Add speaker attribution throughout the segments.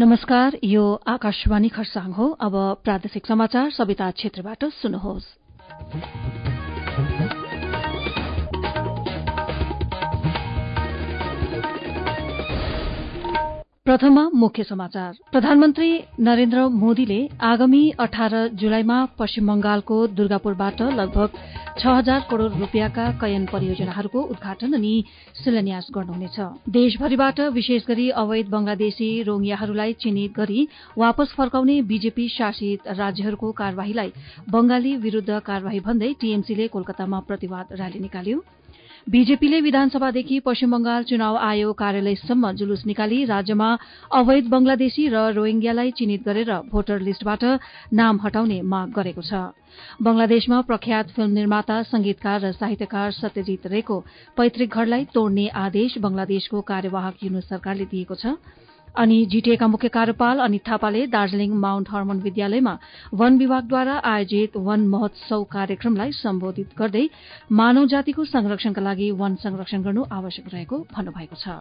Speaker 1: नमस्कार, यो आकाशवाणी खरसाङ हो। अब प्रादेशिक समाचार सविता क्षेत्रबाट सुन्नुहोस्। प्रथममा मुख्य समाचार। प्रधानमन्त्री नरेन्द्र मोदीले आगामी 18 जुलाईमा पश्चिम बंगालको दुर्गापुरबाट लगभग 6,000 करोड़ रूपियाँका कैयन परियोजनाहरूको उद्घाटन अनि शिलान्यास गर्नुहुनेछ। देशभरिबाट विशेष गरी अवैध बंगलादेशी रोहिंग्याहरूलाई चिन्हित गरी वापस फर्काउने बीजेपी शासित राज्यहरूको कार्यवाहीलाई बंगाली विरूद्ध कार्यवाही भन्दै टीएमसीले कोलकातामा प्रतिवाद र्याली निकाल्यो। बीजेपीले विधानसभादेखि पश्चिम बंगाल चुनाव आयोग कार्यालयसम्म जुलूस निकाली राज्यमा अवैध बंगलादेशी र रोहिंग्यालाई चिन्हित गरेर भोटर लिस्टबाट नाम हटाउने माग गरेको छ। बंगलादेशमा प्रख्यात फिल्म निर्माता, संगीतकार र साहित्यकार सत्यजित रेको पैतृक घरलाई तोड्ने आदेश बंगलादेशको कार्यवाहक युनुस सरकारले दिएको छ। अनि जीटीएका मुख्य कार्यपाल अनित थापाले दार्जीलिङ माउन्ट हर्मन विद्यालयमा वन विभागद्वारा आयोजित वन महोत्सव कार्यक्रमलाई सम्बोधित गर्दै मानव जातिको संरक्षणका लागि वन संरक्षण गर्नु आवश्यक रहेको भन्नुभएको छ।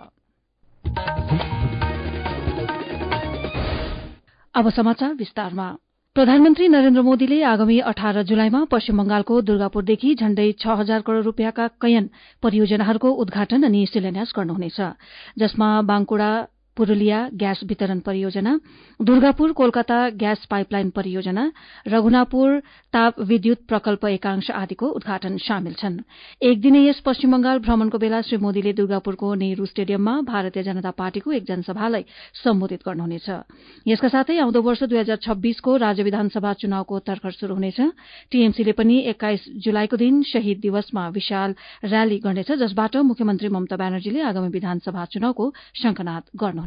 Speaker 1: अब समाचार विस्तारमा। प्रधानमन्त्री नरेन्द्र मोदीले आगामी 18 जुलाईमा पश्चिम बंगालको दुर्गापुरदेखि झण्डै 6,000 करोड़ रूपियाँका कैयन परियोजनाहरूको उद्घाटन अनि शिलान्यास गर्नुहुनेछ, जसमा बांकुड़ा पुरूलिया ग्यास वितरण परियोजना, दुर्गापुर कोलकाता ग्यास पाइपलाइन परियोजना, रघुनापुर ताप विद्युत प्रकल्प एकांश आदिको उद्घाटन सामेल छन्। एक दिने यस पश्चिम बंगाल भ्रमणको बेला श्री मोदीले दुर्गापुरको नेहरू स्टेडियममा भारतीय जनता पार्टीको एक जनसभालाई सम्बोधित गर्नुहुनेछ। यसका साथै आउँदो वर्ष 2026 को राज्य विधानसभा चुनावको तर्खर शुरू हुनेछ। टीएमसीले पनि 21 जुलाईको दिन शहीद दिवसमा विशाल र्याली गर्नेछ, जसबाट मुख्यमन्त्री ममता ब्यानर्जीले आगामी विधानसभा चुनावको शंखनाद गर्नुहुनेछ।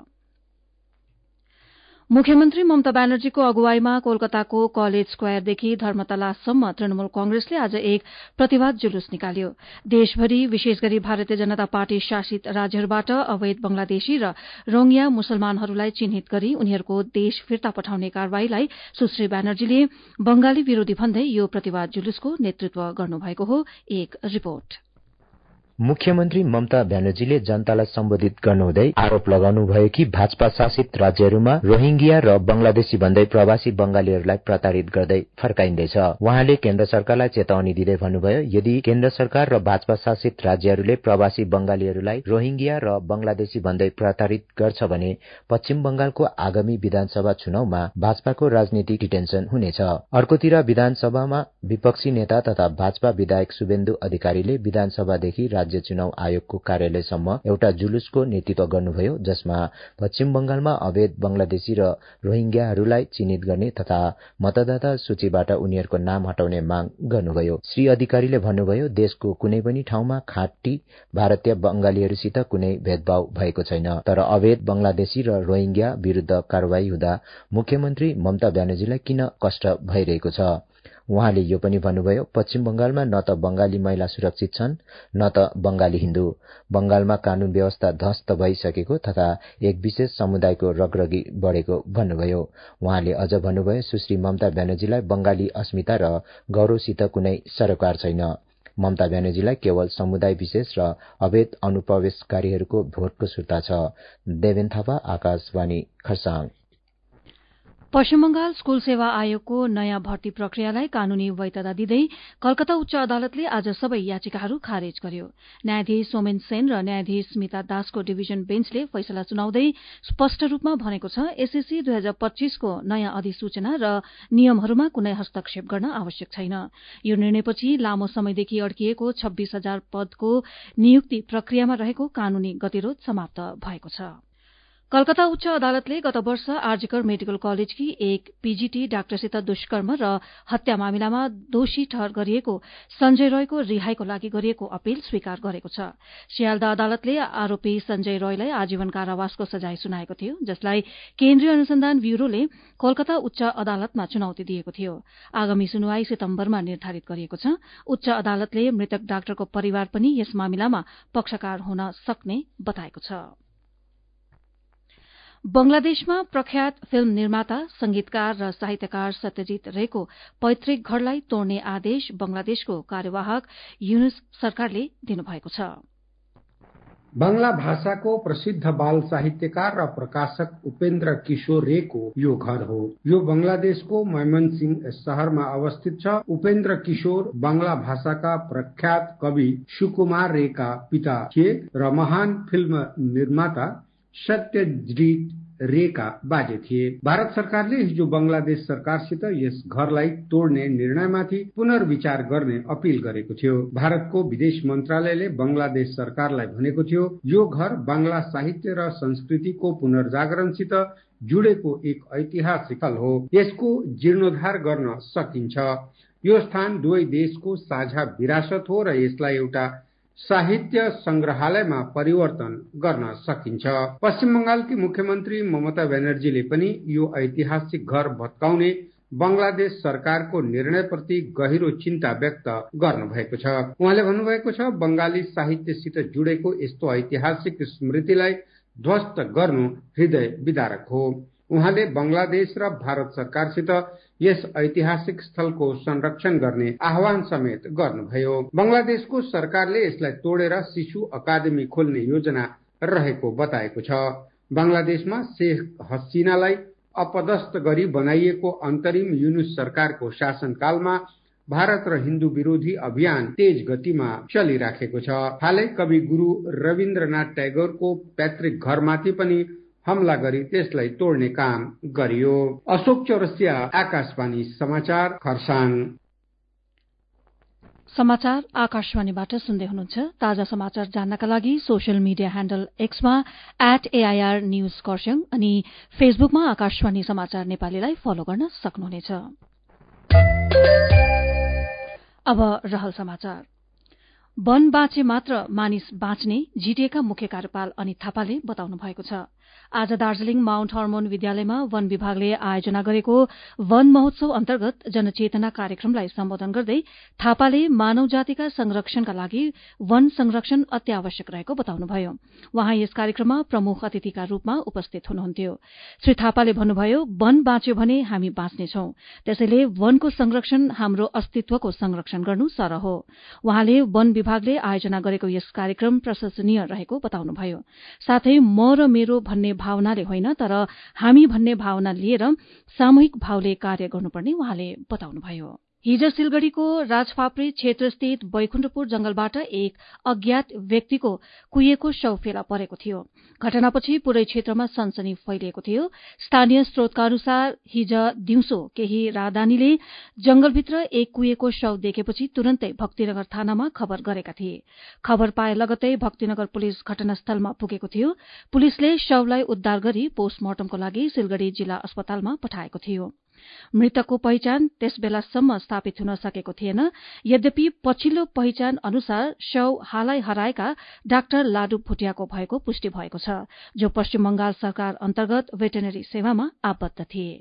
Speaker 1: मुख्यमन्त्री ममता ब्यानर्जीको अगुवाईमा कोलकाताको कलेज स्क्वायरदेखि धर्मतलासम्म तृणमूल कंग्रेसले आज एक प्रतिवाद जुलूस निकाल्यो। देशभरि विशेष गरी भारतीय जनता पार्टी शासित राज्यहरूबाट अवैध बंगलादेशी र रोहिंग्या मुसलमानहरूलाई चिन्हित गरी उनीहरूको देश फिर्ता पठाउने कार्यवाहीलाई सुश्री ब्यानर्जीले बंगाली विरोधी भन्दै यो प्रतिवाद जुलूसको नेतृत्व गर्नुभएको हो। एक रिपोर्ट।
Speaker 2: मुख्यमन्त्री ममता ब्यानर्जीले जनतालाई सम्बोधित गर्नुहुँदै आरोप लगाउनुभयो कि भाजपा शासित राज्यहरूमा रोहिंग्या र बंगलादेशी भन्दै प्रवासी बंगालीहरूलाई प्रताड़ित गर्दै फर्काइन्दैछ। उहाँले केन्द्र सरकारलाई चेतावनी दिँदै भन्नुभयो, यदि केन्द्र सरकार र भाजपा शासित राज्यहरूले प्रवासी बंगालीहरूलाई रोहिंग्या र बंगलादेशी भन्दै प्रताड़ित गर्छ भने पश्चिम बंगालको आगामी विधानसभा चुनावमा भाजपाको राजनीतिक डिटेन्सन हुनेछ। अर्कोतिर विधानसभामा विपक्षी नेता तथा भाजपा विधायक शुभेन्दु अधिकारीले विधानसभादेखि राज्य चुनाव आयोगको कार्यालयसम्म एउटा जुलूसको नेतृत्व गर्नुभयो, जसमा पश्चिम बंगालमा अवैध बंगलादेशी र रोहिंग्याहरूलाई चिन्हित गर्ने तथा मतदाता सूचीबाट उनीहरूको नाम हटाउने माग गर्नुभयो। श्री अधिकारीले भन्नुभयो, देशको कुनै पनि ठाउँमा खाँटी भारतीय बंगालीहरूसित कुनै भेदभाव भएको छैन, तर अवैध बंगलादेशी र रोहिंग्या विरूद्ध कार्यवाही हुँदा मुख्यमन्त्री ममता ब्यानर्जीलाई किन कष्ट भइरहेको छ। उहाँले यो पनि भन्नुभयो, पश्चिम बंगालमा न त बंगाली महिला सुरक्षित छन् न त बंगाली हिन्दू। बंगालमा कानून व्यवस्था ध्वस्त भइसकेको तथा एक विशेष समुदायको रगरगी बढ़ेको भन्नुभयो। उहाँले अझ भन्नुभयो, सुश्री ममता ब्यानर्जीलाई बंगाली अस्मिता र गौरवसित कुनै सरोकार छैन। ममता ब्यानर्जीलाई केवल समुदाय विशेष र अवैध अनुप्रवेशकारीहरूको भोटको सुर्ता छ। देवेन थापा, आकाशवाणी खरसाङ।
Speaker 1: पश्चिम बंगाल स्कूल सेवा आयोगको नयाँ भर्ती प्रक्रियालाई कानूनी वैधता दिँदै कलकत्ता उच्च अदालतले आज सबै याचिकाहरू खारेज गर्यो। न्यायाधीश सोमेन सेन र न्यायाधीश स्मिता दासको डिभिजन बेन्चले फैसला सुनाउँदै स्पष्ट रूपमा भनेको छ, एसएससी 2025 को नयाँ अधिसूचना र नियमहरूमा कुनै हस्तक्षेप गर्न आवश्यक छैन। यो निर्णयपछि लामो समयदेखि अड्किएको 26,000 पदको नियुक्ति प्रक्रियामा रहेको कानूनी गतिरोध समाप्त भएको छ। कलकत्ता उच्च अदालतले गत वर्ष आरजीकर मेडिकल कलेजकी एक पीजीटी डाक्टरसित दुष्कर्म र हत्या मामिलामा दोषी ठहर गरिएको संजय रायको रिहाईको लागि गरिएको अपील स्वीकार गरेको छ। सियालदा अदालतले आरोपी संजय रायलाई आजीवन कारावासको सजाय सुनाएको थियो, जसलाई केन्द्रीय अनुसन्धान ब्यूरोले कोलकाता उच्च अदालतमा चुनौती दिएको थियो। आगामी सुनवाई सितम्बरमा निर्धारित गरिएको छ। उच्च अदालतले मृतक डाक्टरको परिवार पनि यस मामिलामा पक्षकार हुन सक्ने बताएको छ। बंगलादेशमा प्रख्यात फिल्म निर्माता, संगीतकार र साहित्यकार सत्यजित रेको पैतृक घरलाई तोड्ने आदेश बंगलादेशको कार्यवाहक युनुस सरकारले दिनुभएको छ।
Speaker 3: बंगला भाषाको प्रसिद्ध बाल साहित्यकार र प्रकाशक उपेन्द्र किशोर रेको यो घर हो। यो बंगलादेशको मयमनसिंह शहरमा अवस्थित छ। उपेन्द्र किशोर बंगला भाषाका प्रख्यात कवि सुकुमार रेका पिता थिए र महान फिल्म निर्माता सत्यजित रेका बाजे थिए। भारत सरकारले हिजो बंगलादेश सरकारसित यस घरलाई तोड्ने निर्णयमाथि पुनर्विचार गर्ने अपील गरेको थियो। भारतको विदेश मन्त्रालयले बंगलादेश सरकारलाई भनेको थियो यो घर बांग्ला साहित्य र संस्कृतिको पुनर्जागरणसित जुडेको एक ऐतिहासिक स्थल हो। यसको जीर्णोद्धार गर्न सकिन्छ। यो स्थान दुवै देशको साझा विरासत हो र यसलाई एउटा साहित्य संग्रहालयमा परिवर्तन गर्न सकिन्छ। पश्चिम बंगालकी मुख्यमन्त्री ममता ब्यानर्जीले पनि यो ऐतिहासिक घर भत्काउने बंगलादेश सरकारको निर्णयप्रति गहिरो चिन्ता व्यक्त गर्नुभएको छ। उहाँले भन्नुभएको छ बंगाली साहित्यसित जुडेको यस्तो ऐतिहासिक स्मृतिलाई ध्वस्त गर्नु हृदय विदारक हो। उहाँले बंगलादेश र भारत सरकारसित यस ऐतिहासिक स्थलको संरक्षण गर्ने आह्वान समेत गर्नुभयो। बंगलादेशको सरकारले यसलाई तोडेर शिशु अकादमी खोल्ने योजना रहेको बताएको छ। बंगलादेशमा शेख हसिनालाई अपदस्थ गरी बनाइएको अन्तरिम युनुस सरकारको शासनकालमा भारत र हिन्दू विरोधी अभियान तेज गतिमा चलिराखेको छ। हालै कवि गुरु रविन्द्रनाथ टैगोरको पैतृक घरमाथि पनि हमला गरी त्यसलाई तोड्ने काम गरियो। अशोक चौरसिया, आकाशवाणी समाचार, खरसाङ।
Speaker 1: समाचार आकाशवाणीबाट सुन्दै हुनुहुन्छ। ताजा समाचार जान्नका लागि सोशल मिडिया ह्यान्डल एक्समा @AIR न्यूज खरसाङ अनि फेसबुकमा आकाशवाणी समाचार नेपालीलाई फलो गर्न सक्नुहुनेछ। अब रहल समाचार। वन बाँचे मात्र मानिस बाँच्ने जीटीएका मुख्य कार्यपाल अनित थापाले बताउनु भएको छ। आज दार्जीलिङ माउन्ट हर्मोन विद्यालयमा वन विभागले आयोजना गरेको वन महोत्सव अन्तर्गत जनचेतना कार्यक्रमलाई सम्बोधन गर्दै थापाले मानव जातिका संरक्षणका लागि वन संरक्षण अत्यावश्यक रहेको बताउनुभयो। उहाँ यस कार्यक्रममा प्रमुख अतिथिका रूपमा उपस्थित हुनुहुन्थ्यो। श्री थापाले भन्नुभयो वन बाँच्यो भने हामी बाँच्नेछौं, त्यसैले वनको संरक्षण हाम्रो अस्तित्वको संरक्षण गर्नु सरह हो। उहाँले वन विभागले आयोजना गरेको यस कार्यक्रम प्रशंसनीय रहेको बताउनुभयो। साथै म र मेरो भन्ने भावनाले होइन तर हामी भन्ने भावना लिएर सामूहिक भावले कार्य गर्नुपर्ने उहाँले बताउनुभयो। हिज सिलगढ़ीको राजफाप्रे क्षेत्रस्थित बैकुण्ठपुर जंगलबाट एक अज्ञात व्यक्तिको कुहिएको शव फेला परेको थियो। घटनापछि पूरै क्षेत्रमा सनसनी फैलिएको थियो। स्थानीय स्रोतका अनुसार हिज दिउँसो केही राहदानीले जंगलभित्र एक कुहिएको शव देखेपछि तुरन्तै भक्तिनगर थानामा खबर गरेका थिए। खबर पाए लगतै भक्तिनगर पुलिस घटनास्थलमा पुगेको थियो। पुलिसले शवलाई उद्धार गरी पोस्टमार्टमको लागि सिलगढ़ी जिल्ला अस्पतालमा पठाएको थियो। मृतकको पहिचान त्यस बेलासम्म स्थापित हुन सकेको थिएन। यद्यपि पछिल्लो पहिचान अनुसार शव हालै हराएका डाक्टर लाडु भुटियाको भएको पुष्टि भएको छ, जो पश्चिम बंगाल सरकार अन्तर्गत भेटेरिनरी सेवामा आबद्ध थिए।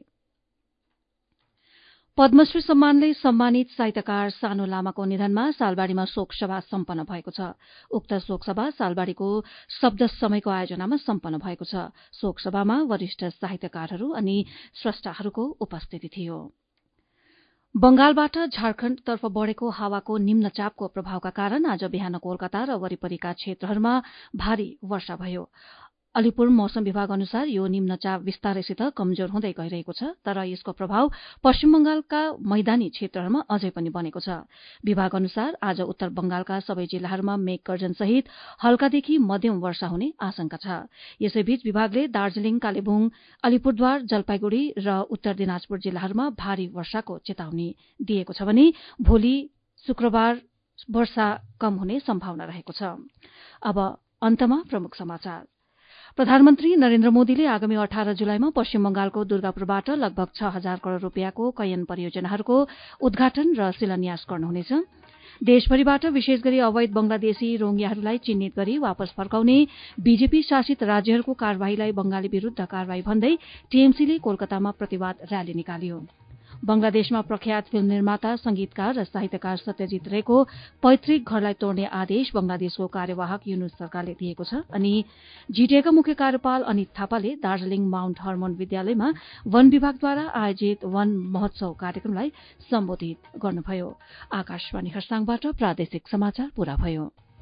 Speaker 1: पद्मश्री सम्मानले सम्मानित साहित्यकार सानो लामाको निधनमा सालबारीमा शोक सभा सम्पन्न भएको छ। उक्त शोक सभा सालबारीको शब्द समयको आयोजनामा सम्पन्न भएको छ। शोक सभामा वरिष्ठ साहित्यकारहरू अनि स्रष्टाहरूको उपस्थिति थियो। बंगालबाट झारखण्डतर्फ बढ़ेको हावाको निम्नचापको प्रभावका कारण आज बिहान कोलकाता र वरिपरिका क्षेत्रहरूमा भारी वर्षा भयो। अलिपुर मौसम विभाग अनुसार यो निम्नचाप विस्तारैसित कमजोर हुँदै गइरहेको छ, तर यसको प्रभाव पश्चिम बंगालका मैदानी क्षेत्रहरूमा अझै पनि बनेको छ। विभाग अनुसार आज उत्तर बंगालका सबै जिल्लाहरूमा मेघ गर्जनसहित हल्कादेखि मध्यम वर्षा हुने आशंका छ। यसैबीच विभागले दार्जीलिङ, कालेबुङ, अलिपुरद्वार, जलपाइगुड़ी र उत्तर दिनाजपुर जिल्लाहरूमा भारी वर्षाको चेतावनी दिएको छ भने भोलि शुक्रबार वर्षा कम हुने सम्भावना रहेको छ। अब अन्तमा प्रमुख समाचार। प्रधानमन्त्री नरेन्द्र मोदीले आगामी 18 जुलाईमा पश्चिम बंगालको दुर्गापुरबाट लगभग 6,000 करोड़ रूपियाँको कैयन परियोजनाहरूको उद्घाटन र शिलान्यास गर्नुहुनेछ। देशभरिबाट विशेष गरी अवैध बंगलादेशी रोहिंग्याहरूलाई चिन्हित गरी वापस फर्काउने बीजेपी शासित राज्यहरूको कार्यवाहीलाई बंगाली विरूद्ध कार्यवाही भन्दै टीएमसीले कोलकातामा प्रतिवाद र्याली निकाल्यो। बंगलादेशमा प्रख्यात फिल्म निर्माता, संगीतकार र साहित्यकार सत्यजित रेको पैतृक घरलाई तोड्ने आदेश बंगलादेशको कार्यवाहक युनुस सरकारले दिएको छ अनि जीटीएका मुख्य कार्यपाल अनित थापाले दार्जीलिङ माउन्ट हर्मोन विद्यालयमा वन विभागद्वारा आयोजित वन महोत्सव कार्यक्रमलाई सम्बोधित गर्नुभयो। आकाशवाणी खरसाङबाट प्रादेशिक समाचार पूरा भयो।